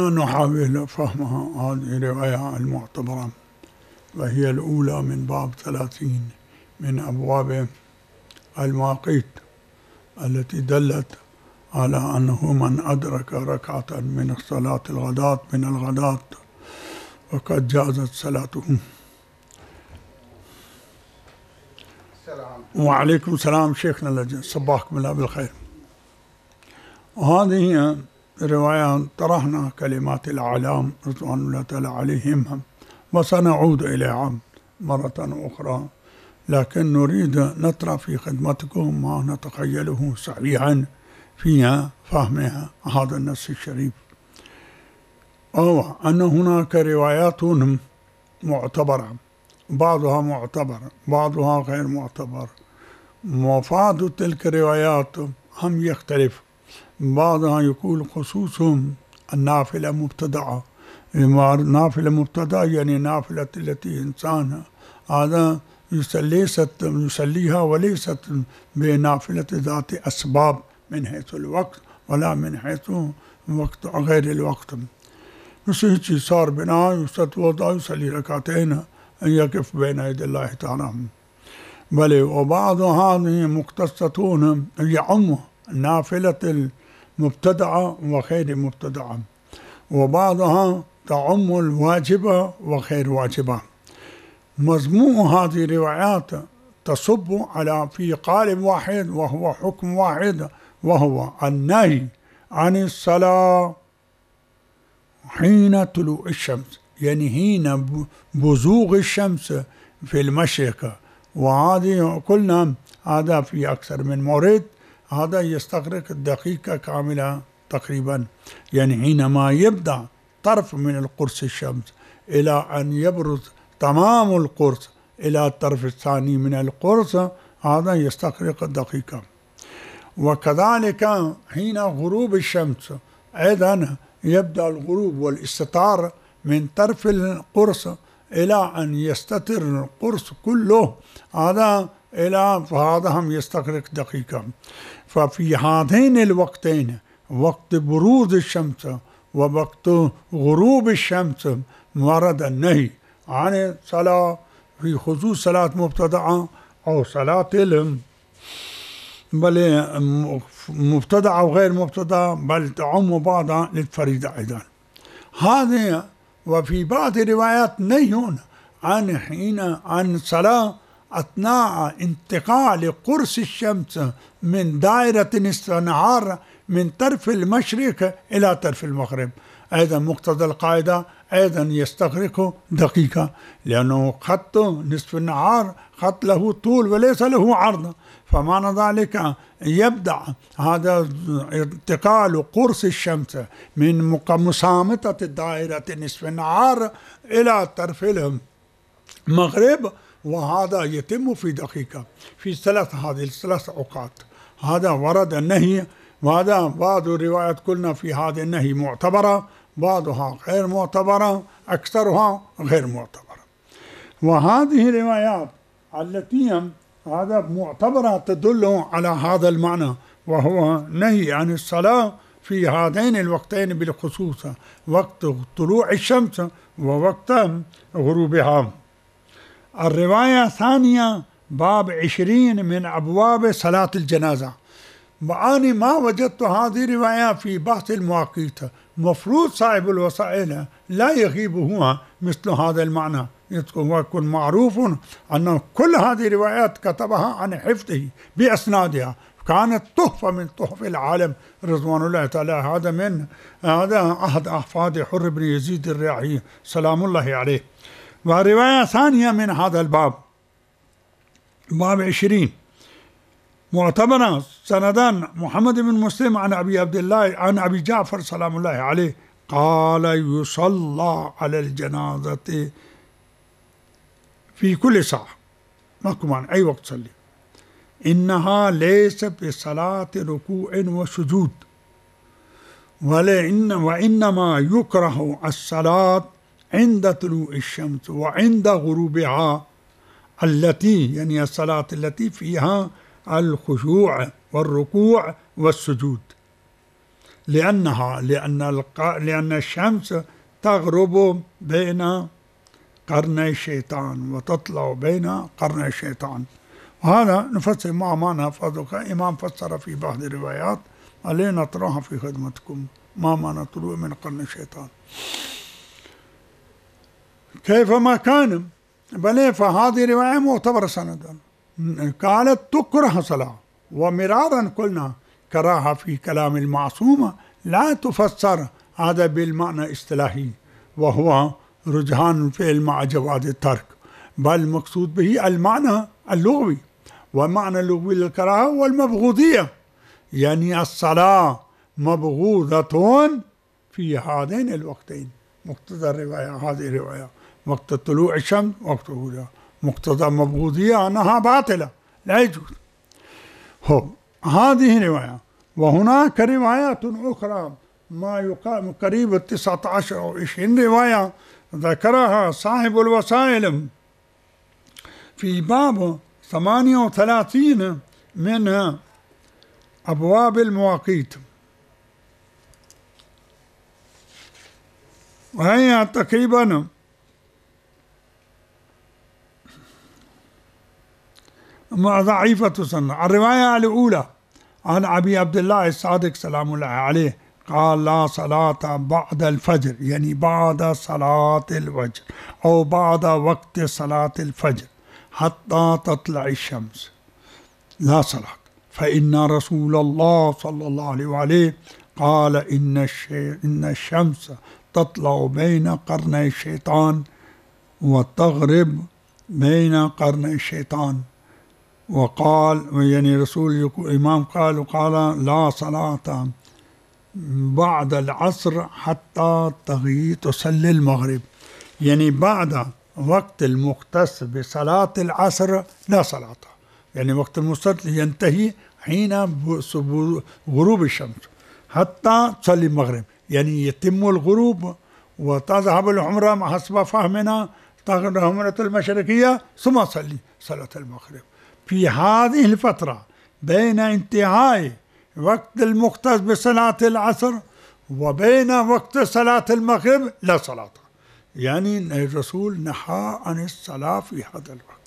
نحاول فهمها هذه الرواية المعتبرة، وهي الأولى من باب 30 من أبواب المواقيت التي دلت على أنه من أدرك ركعة من صلاة الغداة من الغداة وقد جازت صلاته. وعليكم السلام شيخنا اللجنة، صباحكم الله بالخير. وهذه رواية طرحنا كلمات الأعلام رضوان الله تعالى عليهم وسنعود إليها مرة أخرى، لكن نريد نطرح في خدمتكم ما نتخيله صحيحا في فهم هذا النص الشريف، أو أن هناك روايات معتبرة، بعضها معتبر بعضها غير معتبر. مفاد تلك الروايات هم يختلف، بعضها يقول خصوصهم النافلة مبتدعة. نافلة مبتدعة يعني نافلة التي إنسان هذا يصليها وليست بنافلة ذات أسباب من حيث الوقت ولا من حيث وقت غير الوقت. نسيت صار بنا يستوضأ يصلي ركعتين أن يقف بين يدي الله تعالى. بل وبعض هذه مختصة يعم نافلة المبتدعة وغير مبتدعة، وبعضها تعم الواجبة وغير واجبة. مجموع هذه الروايات تصب على في قالب واحد وهو حكم واحد، وهو النهي عن الصلاة حين طلوع الشمس، يعني حين بزوغ الشمس في المشرق. وهذه قلنا هذا في أكثر من مورد، هذا يستغرق دقيقة كاملة تقريبا، يعني حينما يبدأ طرف من القرص الشمس إلى أن يبرز تمام القرص إلى الطرف الثاني من القرص، هذا يستغرق دقيقة. وكذلك حين غروب الشمس أيضا يبدأ الغروب والاستتار من طرف القرص إلى أن يستتر القرص كله، هذا فهذا هم يستغرق دقيقة. ففي هذين الوقتين، وقت بروز الشمس ووقت غروب الشمس، ورد النهي عن الصلاة في خصوص صلاة مبتدعة أو صلاة بل مبتدعة وغير مبتدعة، بل تعم بعضها للفريضة أيضا. هذه وفي بعض الروايات نهي عن صلاة أثناء انتقال قرص الشمس من دائرة نصف النهار من طرف المشرق إلى طرف المغرب. أيضا مقتضى القاعدة أيضا يستغرق دقيقة، لأنه خط نصف النهار خط له طول وليس له عرض، فمعنى ذلك يبدأ هذا انتقال قرص الشمس من مسامتة الدائرة نصف النهار إلى طرف المغرب، وهذا يتم في دقيقة في هذه الثلاث أوقات. هذا ورد النهي، وهذا بعض الروايات قلنا في هذا النهي معتبرة، بعضها غير معتبرة، أكثرها غير معتبرة. وهذه الروايات التي هذا معتبرة تدل على هذا المعنى، وهو نهي عن الصلاة في هذين الوقتين بالخصوص، وقت طلوع الشمس ووقت غروبها. الرواية الثانية باب 20 من أبواب صلاة الجنازة. وأنا ما وجدت هذه الرواية في بحث المواقيت. مفروض صاحب الوسائل لا يغيب هو مثل هذا المعنى، ويكون معروف أن كل هذه الروايات كتبها عن حفظه بأسنادها، كانت تحفة من تحف العالم رضوان الله تعالى. هذا أحد أحفاد حر بن يزيد الرياحي سلام الله عليه. ورواية ثانية من هذا الباب باب 20 معتبرة سندان محمد بن مسلم عن أبي عبد الله عن أبي جعفر سلام الله عليه قال يصلى على الجنازة في كل ساعة، ماكو معنى أي وقت صلي، إنها ليس بصلاة ركوع وسجود، وإنما يكره الصلاة عند طلوع الشمس وعند غروبها، التي يعني الصلاة التي فيها الخشوع والركوع والسجود. لأن الشمس تغرب بين قرني الشيطان وتطلع بين قرني الشيطان. وهذا نفسر مع ما نحفظه. إمام فسر في بعض الروايات علينا نطرحها في خدمتكم ما معنى طلوع من قرن الشيطان. كيفما كان بل فهذه رواية معتبرة سندا. قالت تكره صلاة، ومرارا قلنا كراهة في كلام المعصومة لا تفسر هذا بالمعنى الاصطلاحي وهو رجحان الفعل مع جواز الترك، بل مقصود به المعنى اللغوي، والمعنى اللغوي للكراهة والمبغوضية، يعني الصلاة مبغوضة في هذين الوقتين. مقتضى الرواية هذه الرواية وقت طلوع الشمس وقت غروبها، مقتضى مبغوضية أنها باطلة لا يجوز. هذه رواية. وهناك روايات أخرى ما يقام قريب 19 أو 20 رواية ذكرها صاحب الوسائل في باب 38 من أبواب المواقيت، وهي تقريبا ضعيفة سنة. الرواية الأولى عن أبي عبد الله الصادق سلام الله عليه قال لا صلاة بعد الفجر، يعني بعد صلاة الفجر أو بعد وقت صلاة الفجر حتى تطلع الشمس، لا صلاة. فإن رسول الله صلى الله عليه وآله قال إن الشمس تطلع بين قرني الشيطان وتغرب بين قرني الشيطان. وقال يعني رسول إمام قال لا صلاة بعد العصر حتى تصلي المغرب، يعني بعد وقت المختص بصلاة العصر لا صلاة، يعني وقت المختص ينتهي حين غروب الشمس حتى تصلي المغرب، يعني يتم الغروب وتذهب الحمرة حسب فهمنا تغرب الحمرة المشرقية ثم تصلي صلاة المغرب. في هذه الفترة بين انتهاء وقت المختص بصلاة العصر وبين وقت صلاة المغرب لا صلاة، يعني الرسول نهى عن الصلاة في هذا الوقت.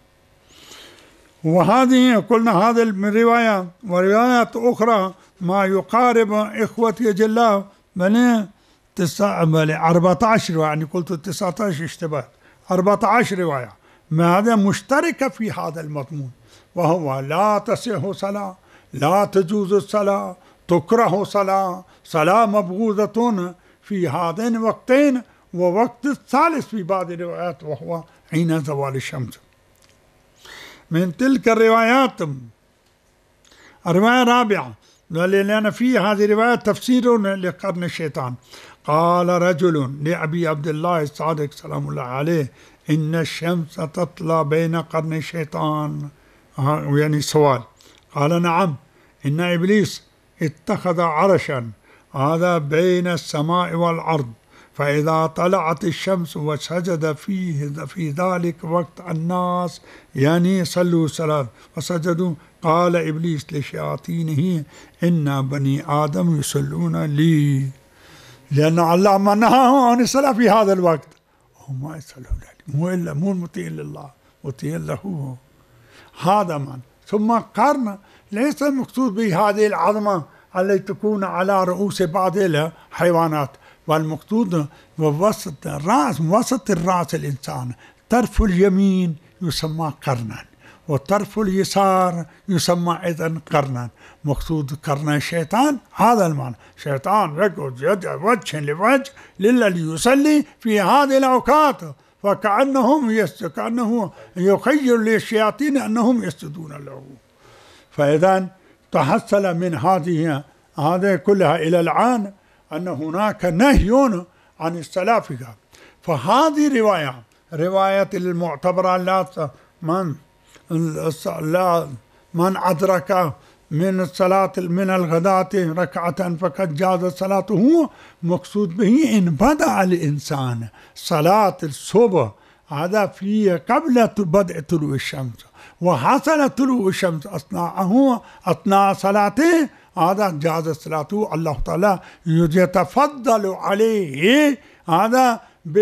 وهذه قلنا هذا من رواية. وروايات أخرى ما يقارب إخوتي جلاء من 14 رواية، يعني قلت 19 اشتباه، 14 رواية ما هذا مشتركة في هذا المضمون، وهو لا تصح صلاة، لا تجوز الصلاة، تكره صلاة، صلاة مبغوضة في هذين الوقتين، ووقت الثالث في بعض الروايات وهو حين زوال الشمس. من تلك الروايات الرواية الرابعة، لأن في هذه الرواية تفسير لقرن الشيطان. قال رجل لأبي عبد الله الصادق سلام الله عليه إن الشمس تطلع بين قرن الشيطان، يعني سؤال. قال نعم، إن إبليس اتخذ عرشا هذا بين السماء والأرض، فإذا طلعت الشمس وسجد في ذلك وقت الناس يعني صلوا الصلاة وسجدوا، قال إبليس لشياطينه إن بني آدم يصلون لي، لأن الله منعه عن الصلاة في هذا الوقت، هم ما يصلون لي، مو مطيع لله، مطيع له. هذا من ثم قرن ليس المقصود بهذه العظمة التي تكون على رؤوس بعض الحيوانات، والمقصود بوسط الرأس، وسط الرأس الإنسان طرف اليمين يسمى قرنا، والطرف اليسار يسمى إذن قرنا. مقصود قرن الشيطان هذا المعنى، شيطان يقعد وجه لوجه للذي يصلي في هذه الأوقات، فكأنه يخيل للشياطين أنهم يسجدون له. فإذا تحصل من هذه كلها إلى الآن أن هناك نهي عن الصلاة فيها. فهذه رواية المعتبرة من أدرك من الصلاة من الغداة ركعة فقد جاز صلاته، مقصود به إن بدأ الإنسان صلاة الصبح هذا في قبل بدء طلوع الشمس، وحصل طلوع الشمس أثناء صلاته، هذا جاز الصلاة الله تعالى يتفضل عليه هذا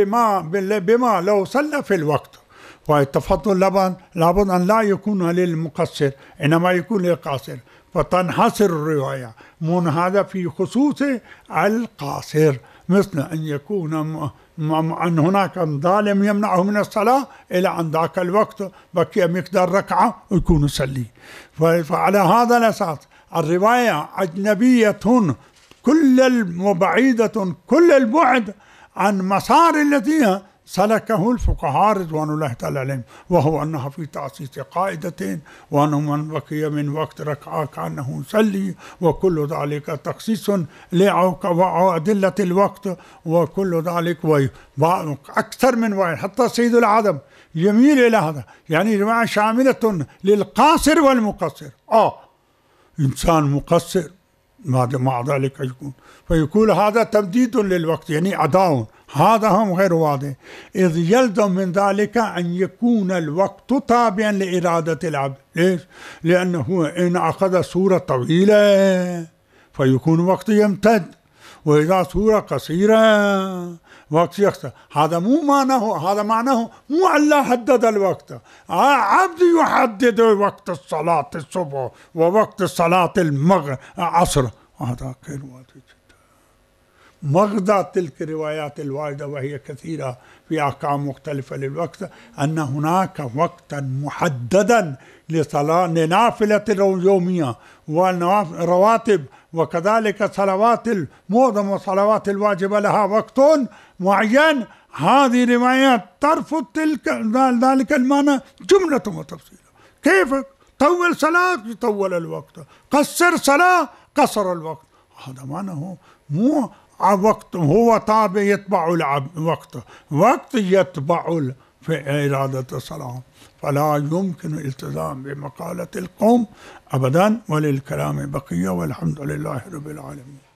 بما لو صلى في الوقت. والتفضل لابد أن لا يكون للمقصر إنما يكون للقاصر، فتنحصر الرواية من هذا في خصوص القاصر، مثل أن يكون أن هناك ظالم يمنعه من الصلاة إلى أن ذاك الوقت بقي مقدار ركعة ويكون يصلي. فعلى هذا الأساس الرواية أجنبية كل بعيدة كل البعد عن مسار الذي سلكه الفقهاء رضوان الله تعالى عليهم، وهو أنها في تأسيس قاعدتين، وأنه من بقي من وقت ركعة كأنه يصلي، وكل ذلك تخصيص لأدلة الوقت، وكل ذلك أكثر من واحد. حتى سيد العدم يميل إلى هذا، يعني رواية شاملة للقاصر والمقصر. إنسان مقصر مع ذلك يكون فيقول هذا تمديد للوقت يعني أداء، هذا هم غير واضح، إذ يلزم من ذلك أن يكون الوقت تابعا لإرادة العبد. ليش؟ لأنه إن أخذ صورة طويلة فيكون وقت يمتد، وإذا صورة قصيرة وقت يقصر. هذا مو معناه، هذا معناه مو الله حدد الوقت، عبد يحدد وقت الصلاة الصبح ووقت الصلاة العصر، هذا غير واضح جدا. مغزى تلك الروايات الواردة وهي كثيرة في أحكام مختلفة للوقت أن هناك وقتا محددا لصلاة لنافلة اليومية والرواتب، وكذلك صلوات معظم الصلوات الواجبة لها وقت معين. هذه روايات ترفض ذلك المعنى جملة وتفصيلا. كيف طول صلاة يطول الوقت، قصر صلاة قصر الوقت، هذا معناه مو وقت هو تابع يتبع الوقت، وقت يتبع في إرادة الصلاة، فلا يمكن الالتزام بمقالة القوم أبدا، وللكلام بقية، والحمد لله رب العالمين.